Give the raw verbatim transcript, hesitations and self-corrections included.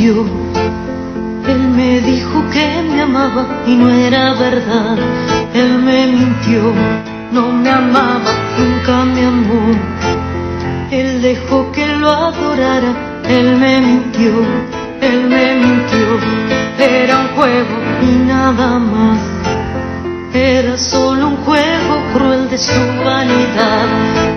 mintió. Él me dijo que me amaba y no era verdad. Él me mintió, no me amaba, nunca me amó. Él dejó que lo adorara, él me mintió, él me mintió. Era un juego y nada más. Era solo un juego cruel de su vanidad.